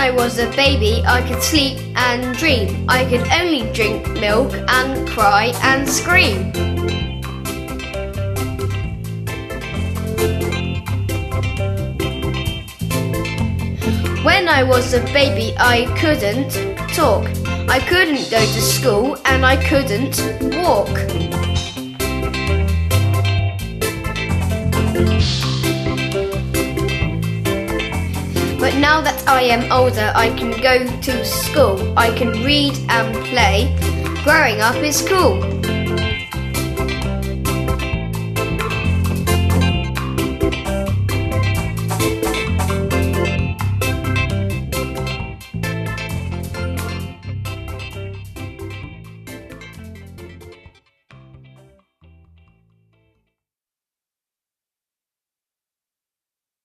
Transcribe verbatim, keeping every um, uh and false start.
I was a baby, I could sleep and dream. I could only drink milk and cry and scream. When I was a baby, I couldn't talk. I couldn't go to school and I couldn't walk. But now that I am older, I can go to school. I can read and play. Growing up is cool.